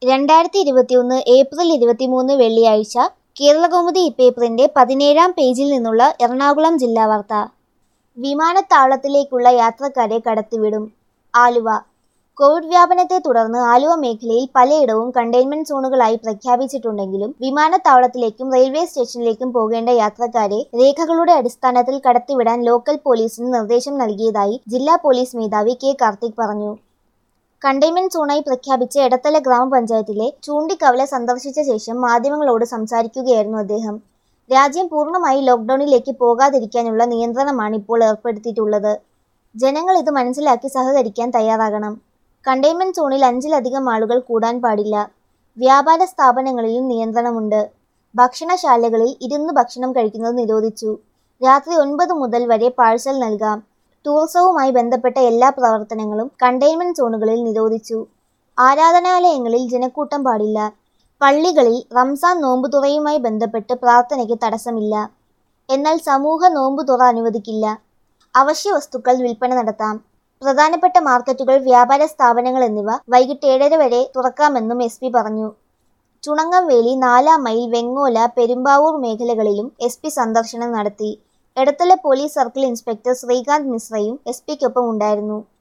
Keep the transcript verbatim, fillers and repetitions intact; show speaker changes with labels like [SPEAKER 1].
[SPEAKER 1] രണ്ടായിരത്തി ഇരുപത്തിയൊന്ന് ഏപ്രിൽ ഇരുപത്തിമൂന്ന് വെള്ളിയാഴ്ച കേരളകൗമുദി ഇപ്പേപ്പറിന്റെ പതിനേഴാം പേജിൽ നിന്നുള്ള എറണാകുളം ജില്ലാ വാർത്ത. വിമാനത്താവളത്തിലേക്കുള്ള യാത്രക്കാരെ കടത്തിവിടും. ആലുവ. കോവിഡ് വ്യാപനത്തെ തുടർന്ന് ആലുവ മേഖലയിൽ പലയിടവും കണ്ടെയ്ൻമെന്റ് സോണുകളായി പ്രഖ്യാപിച്ചിട്ടുണ്ടെങ്കിലും വിമാനത്താവളത്തിലേക്കും റെയിൽവേ സ്റ്റേഷനിലേക്കും പോകേണ്ട യാത്രക്കാരെ രേഖകളുടെ അടിസ്ഥാനത്തിൽ കടത്തിവിടാൻ ലോക്കൽ പോലീസിന് നിർദ്ദേശം നൽകിയതായി ജില്ലാ പോലീസ് മേധാവി കെ കാർത്തിക് പറഞ്ഞു. കണ്ടെയ്ൻമെന്റ് സോണായി പ്രഖ്യാപിച്ച എടത്തല ഗ്രാമപഞ്ചായത്തിലെ ചൂണ്ടിക്കവല സന്ദർശിച്ച ശേഷം മാധ്യമങ്ങളോട് സംസാരിക്കുകയായിരുന്നു അദ്ദേഹം. രാജ്യം പൂർണ്ണമായി ലോക്ക്ഡൌണിലേക്ക് പോകാതിരിക്കാനുള്ള നിയന്ത്രണമാണ് ഇപ്പോൾ ഏർപ്പെടുത്തിയിട്ടുള്ളത്. ജനങ്ങൾ ഇത് മനസ്സിലാക്കി സഹകരിക്കാൻ തയ്യാറാകണം. കണ്ടെയ്ൻമെന്റ് സോണിൽ അഞ്ചിലധികം ആളുകൾ കൂടാൻ പാടില്ല. വ്യാപാര സ്ഥാപനങ്ങളിലും നിയന്ത്രണമുണ്ട്. ഭക്ഷണശാലകളിൽ ഇരുന്ന് ഭക്ഷണം കഴിക്കുന്നത് നിരോധിച്ചു. രാത്രി ഒൻപത് മുതൽ വരെ പാഴ്സൽ നൽകാം. ടൂറിസവുമായി ബന്ധപ്പെട്ട എല്ലാ പ്രവർത്തനങ്ങളും കണ്ടെയ്ൻമെന്റ് സോണുകളിൽ നിരോധിച്ചു. ആരാധനാലയങ്ങളിൽ ജനക്കൂട്ടം പാടില്ല. പള്ളികളിൽ റംസാൻ നോമ്പുതുറയുമായി ബന്ധപ്പെട്ട് പ്രാർത്ഥനയ്ക്ക് തടസ്സമില്ല. എന്നാൽ സമൂഹ നോമ്പുതുറ അനുവദിക്കില്ല. അവശ്യ വസ്തുക്കൾ വിൽപ്പന നടത്താം. പ്രധാനപ്പെട്ട മാർക്കറ്റുകൾ, വ്യാപാര സ്ഥാപനങ്ങൾ എന്നിവ വൈകിട്ട് ഏഴര വരെ തുറക്കാമെന്നും എസ് പി പറഞ്ഞു. ചുണങ്ങംവേലി, നാലാം മൈൽ, വെങ്ങോല, പെരുമ്പാവൂർ മേഖലകളിലും എസ് പി സന്ദർശനം നടത്തി. Edathala police circle inspector Srikanth മിശ്രയും എസ് പിക്കൊപ്പം ഉണ്ടായിരുന്നു.